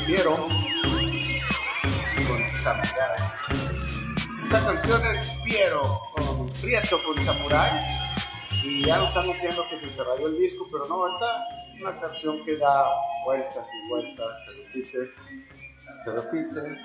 Piero con Samurai. Esta canción es Piero con Prieto con Samurai. Y ya nos están diciendo que se cerró el disco, pero no, esta es una canción que da vueltas y vueltas, se repite.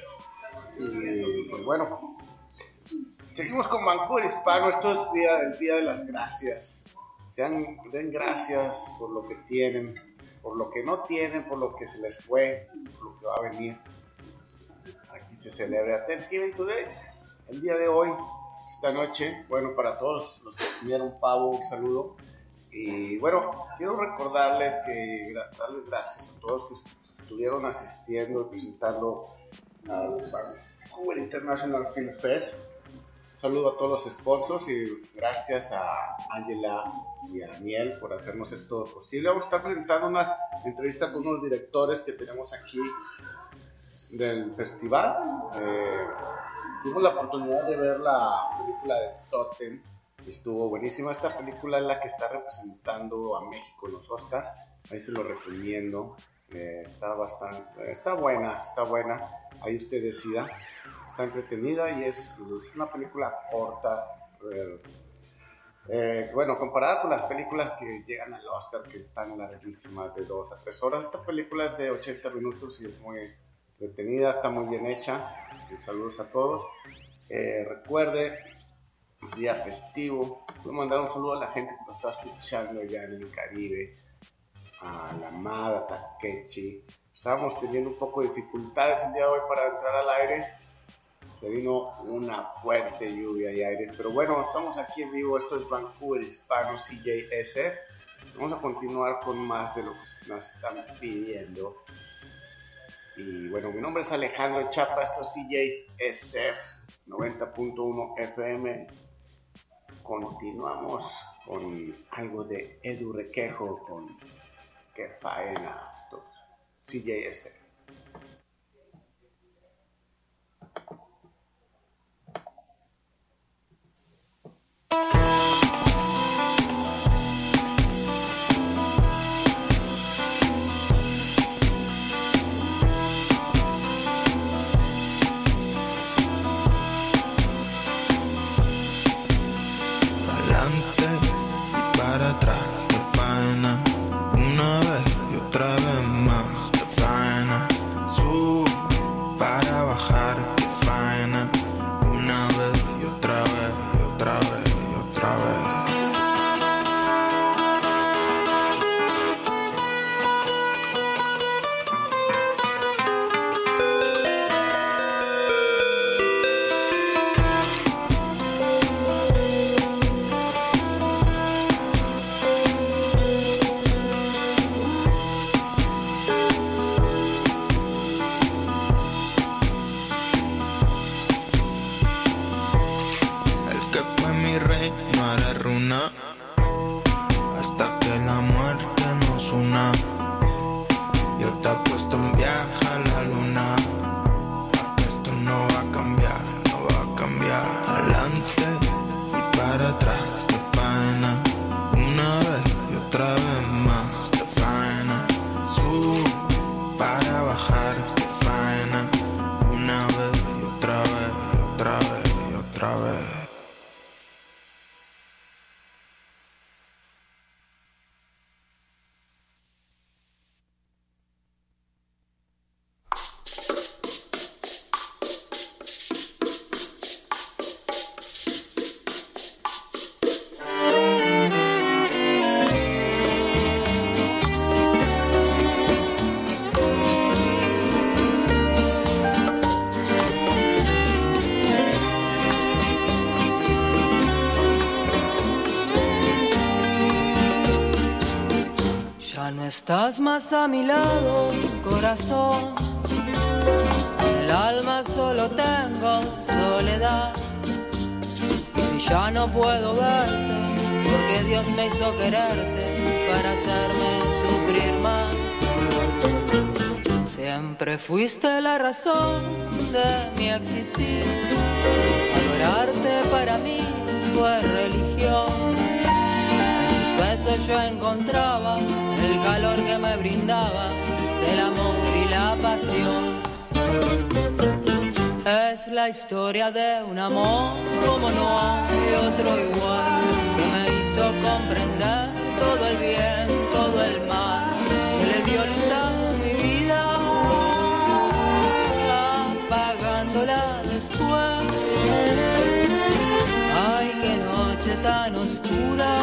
Y pues bueno, seguimos con Vancouver Hispano. Esto es el día de las gracias. Den gracias por lo que tienen, por lo que no tienen, por lo que se les fue, por lo que va a venir. Aquí se celebra Thanksgiving Today, el día de hoy, esta noche. Bueno, para todos los que comieron pavo, un saludo. Y bueno, quiero recordarles darles gracias a todos que estuvieron asistiendo y presentando al Vancouver International Film Fest. Un saludo a todos los sponsors y gracias a Angela y a Daniel por hacernos esto posible. Vamos a estar presentando unas entrevistas con unos directores que tenemos aquí del festival. Tuvimos la oportunidad de ver la película de Totem, estuvo buenísima. Esta película es la que está representando a México en los Oscars, ahí se lo recomiendo. Está buena, ahí usted decida. Está entretenida y es una película corta, bueno, comparada con las películas que llegan al Oscar, que están larguísimas, de 2 a 3 horas. Esta película es de 80 minutos y es muy entretenida, está muy bien hecha. Saludos a todos. Recuerde, día festivo. Voy a mandar un saludo a la gente que nos está escuchando allá en el Caribe, a la amada Takechi. Estábamos teniendo un poco de dificultades el día de hoy para entrar al aire. Se vino una fuerte lluvia y aire, pero bueno, estamos aquí en vivo. Esto es Vancouver Hispano CJSF. Vamos a continuar con más de lo que nos están pidiendo. Y bueno, mi nombre es Alejandro Chapa, esto es CJSF 90.1 FM. Continuamos con algo de Edu Requejo con Qué Faena, CJSF. Estás más a mi lado, corazón. En el alma solo tengo soledad. Y si ya no puedo verte, porque Dios me hizo quererte para hacerme sufrir más. Siempre fuiste la razón de mi existir. Adorarte para mí fue religión. En tus besos yo encontraba el calor que me brindaba el amor y la pasión. Es la historia de un amor como no hay otro igual, que me hizo comprender todo el bien, todo el mal, que le dio luz a mi vida, apagándola después. Ay, qué noche tan oscura,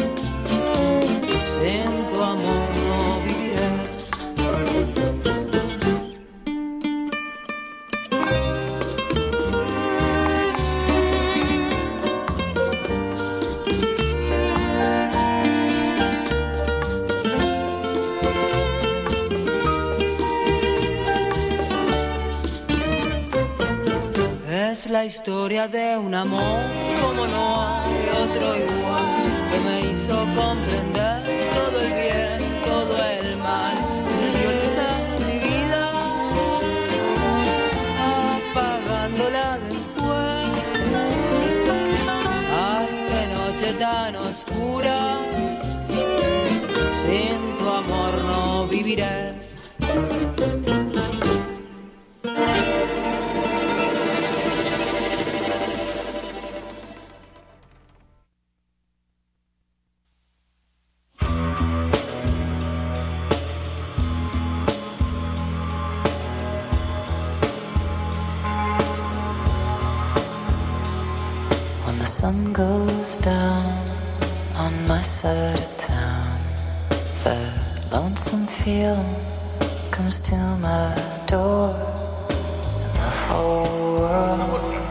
sin tu amor no viviré. Es la historia de un amor como no hay otro igual, que me hizo comprender todo el bien, todo el mal, que dio luz a mi vida, apagándola después. Ay, qué noche tan oscura, sin tu amor no viviré. Sun goes down on my side of town. The lonesome feeling comes to my door, and the whole world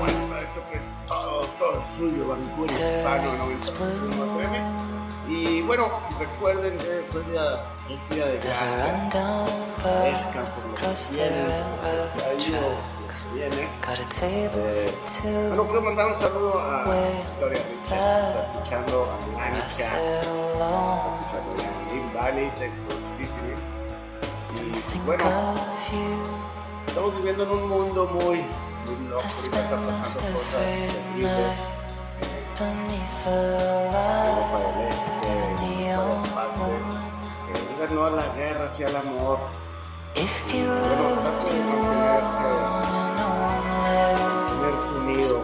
Todo suyo, Vancouver Hispano 91.9. Y bueno, recuerden que es día de gracias. Pescan por lo que viene. Bueno, quiero mandar un saludo a Victoria Richard, está escuchando a Mónica, está escuchando a Lynn Valley, y bueno, estamos viviendo en un mundo muy loco, ahorita están pasando cosas terribles. Europa del Este, no a la guerra, sí al amor. Bueno, trato de mantenerse unido.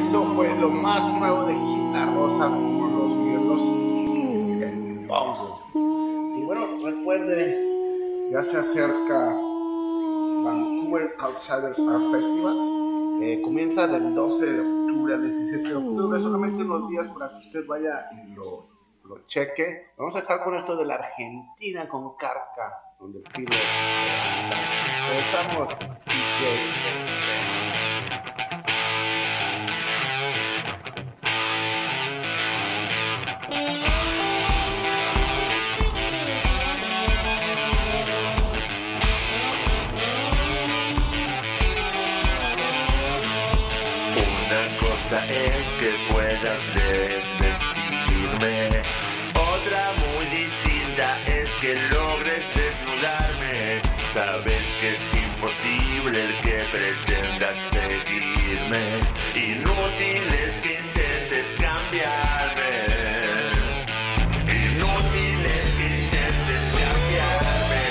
Eso fue lo más nuevo de Gita Rosa con los Mirlos en Bongo. Y bueno, recuerde, ya se acerca Vancouver Outsider Art Festival. Comienza del 12 de octubre al 17 de octubre, solamente unos días para que usted vaya y lo cheque. Vamos a dejar con esto de la Argentina con Carca, donde el filo regresamos es que puedas desvestirme. Otra muy distinta es que logres desnudarme. Sabes que es imposible el que pretendas seguirme. Inútil es que intentes cambiarme. Inútil es que intentes cambiarme.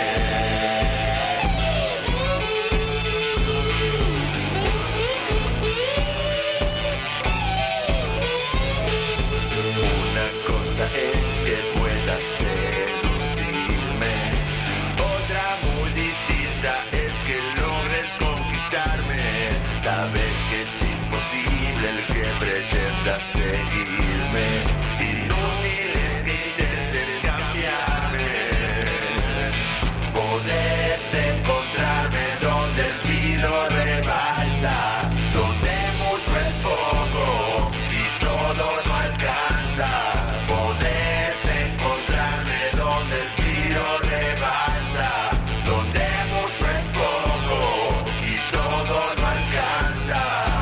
Es que puedas seducirme. Otra muy distinta es que logres conquistarme. Sabes que es imposible el que pretendas seguirme. Inútil es que intentes cambiarme. Podés encontrarme donde el filo rebalsa, donde mucho es poco y todo no alcanza. Podés encontrarme donde el filo rebalsa, donde mucho es poco y todo no alcanza.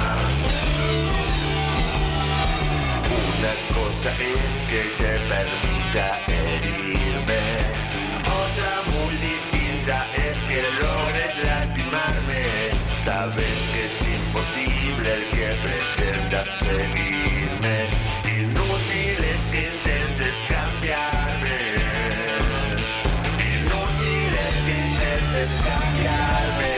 Una cosa es que te permita herirme, otra muy distinta es que logres lastimarme. Sabes que es imposible el que pretendas seguirme. Inútil es que intentes cambiarme. Inútil es que intentes cambiarme.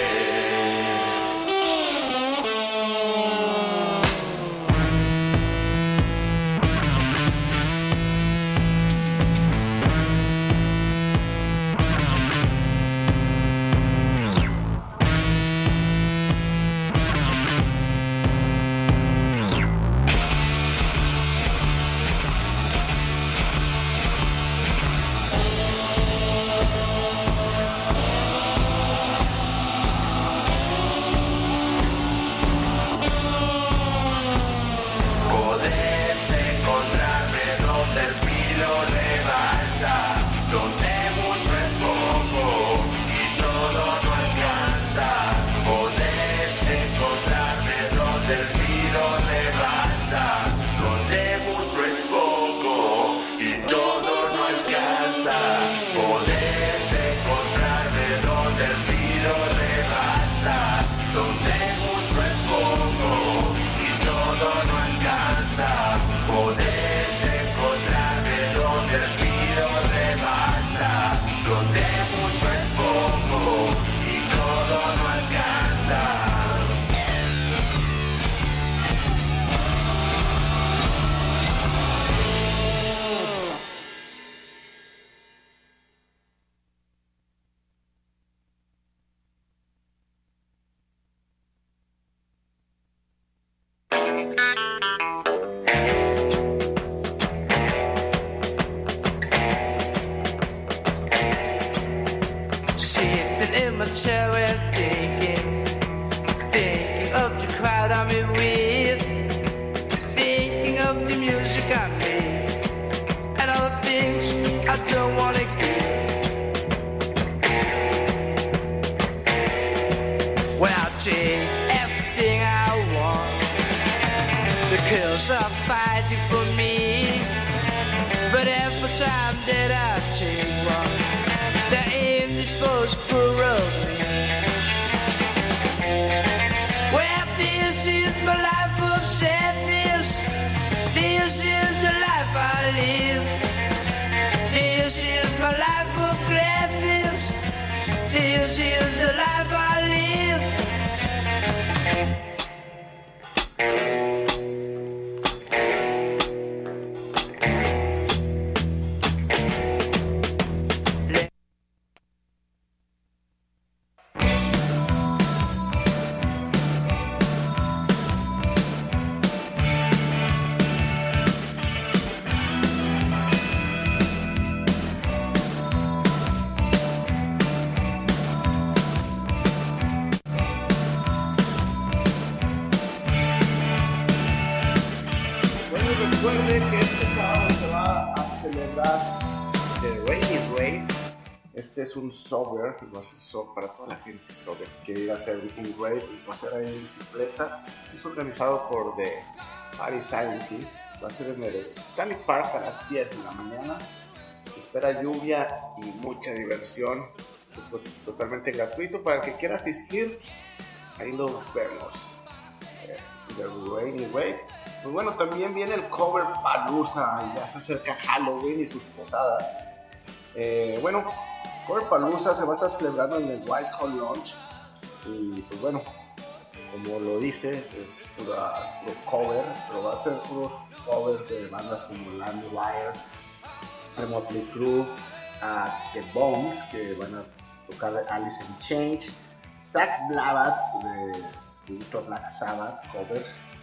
que este sábado se va a celebrar The Rainy Rave. Este es un sober, va a ser para toda la gente sober que quiere ir a hacer un rave, va a ser ahí en bicicleta. Es organizado por The Party Scientists, va a ser en el Stanley Park a las 10 de la mañana. Se espera lluvia y mucha diversión, pues, totalmente gratuito para el que quiera asistir. Ahí los vemos. The Rainy Rave. Pues bueno, también viene el Cover Palooza, y ya se acerca Halloween y sus posadas. Bueno, Cover Palooza se va a estar celebrando en el Wise Hall Lounge. Y pues bueno, como lo dices, es puro cover, pero va a ser puros covers de bandas como Landwire, Motley Crue, The Bones, que van a tocar Alice in Chains, Zach Blavat de Black Sabbath covers,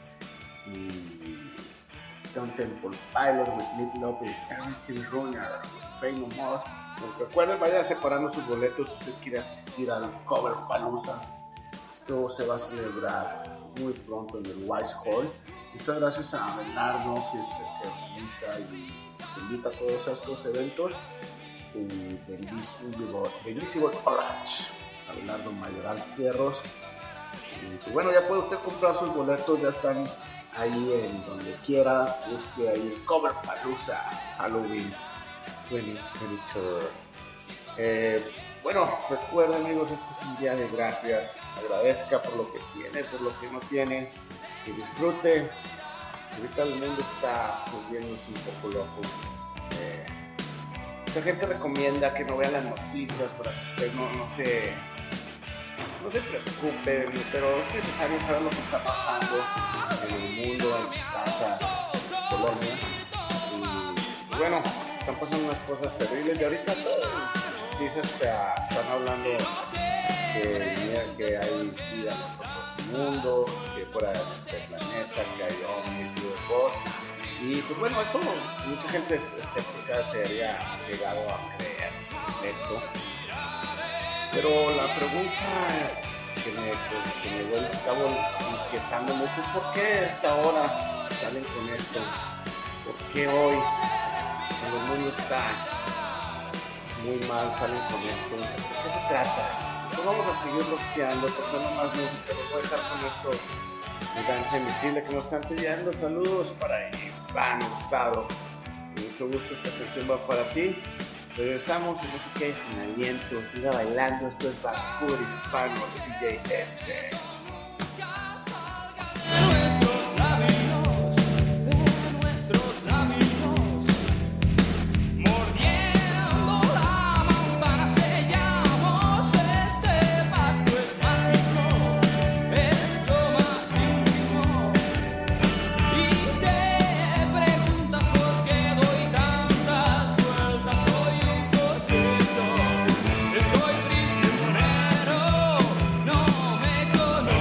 y Stone Temple Pilots with Meatloaf y Dancing Runner, Fame No More. Pues recuerden, vayan separando sus boletos si usted quiere asistir al Cover Palooza. Esto se va a celebrar muy pronto en el Wise Hall. Muchas gracias a Abelardo, que es el que organiza y nos invita a todos estos eventos. Y de Invisible Orange, Abelardo Mayoral Fierros. Y pues bueno, ya puede usted comprar sus boletos, ya están ahí en donde quiera. Busque ahí Cover Palooza Halloween 2022. Bueno, recuerden, amigos, este es un día de gracias. Agradezca por lo que tiene, por lo que no tiene, y disfrute. Ahorita el mundo está volviéndose un poco loco. Mucha gente recomienda que no vean las noticias para que usted no se preocupen, pero es necesario saber lo que está pasando en el mundo, en tu casa, en tu colonia. Y bueno, están pasando unas cosas terribles y ahorita noticias están hablando que hay vida en otros mundos, que fuera de este planeta, que hay ovnis y UFOs. Y pues bueno, eso mucha gente escéptica se había llegado a creer en esto. Pero la pregunta que me acabo inquietando mucho es ¿por qué hasta ahora salen con esto? ¿Por qué hoy, cuando el mundo está muy mal, salen con esto? ¿De qué se trata? Pues vamos a seguir bloqueando, porque no más música. Les voy a dejar con esto de Danza Invisible que nos están pidiendo. Saludos para Iván Hurtado. Mucho gusto, esta canción va para ti. Regresamos y no se quede sin aliento, siga bailando. Esto es Vancouver Hispano, CJS. Estoy prisionero, no me conozco.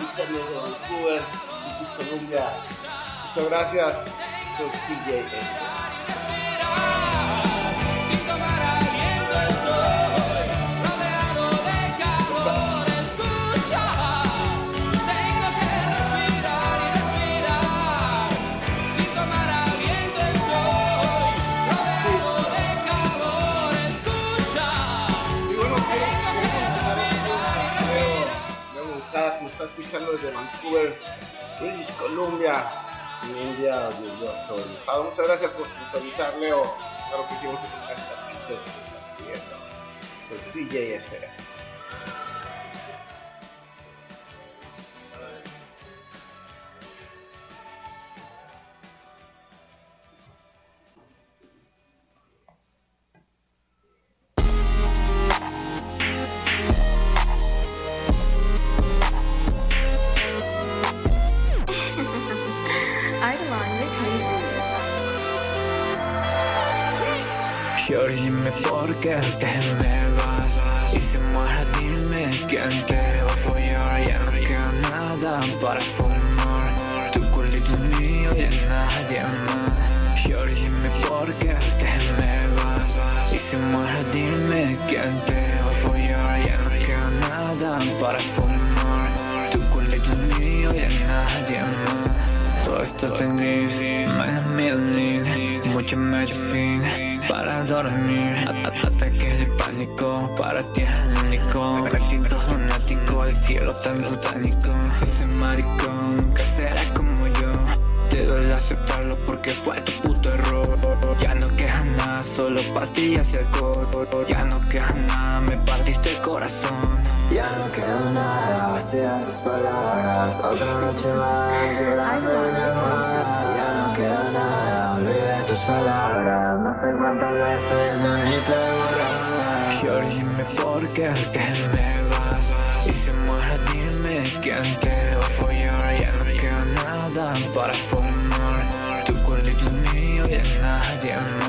escuchan desde Vancouver, British Columbia. Muchas gracias, soy CJS. Está escuchando desde Vancouver, British Columbia, en India, donde yo soy. Muchas gracias por sintonizar, Leo. Claro que hicimos un capítulo que estás pidiendo. Soy CJS. Shorty, dime por qué te me vas. Y si mueres, dime quién te va a follar. Ya no queda nada para fumar. Tu culito es mío y nadie más. Shorty, dime por qué te me vas. Y si mueres, dime quién te va a follar. Ya no queda nada para fumar. Tu culito es mío y nadie más. Todo esto tenés, menos mil, mucha medicina para dormir, ataques de pánico, para ti es el único. Me siento lunático, el cielo tan satánico. Ese maricón nunca será como yo. Te duele aceptarlo porque fue tu puto error. Ya no queda nada, solo pastillas y alcohol. Ya no queda nada, me partiste el corazón. Ya no queda nada, hostias tus palabras. Otra noche más, llorando en mi almohada. Ya no queda nada, olvidé tus palabras. No sé cuántas veces necesito borrar. Shorty, dime por qué te me vas. Y si mueres, dime quién te va a follar. Ya no queda nada para fumar. Tu culito es mío y nadie más.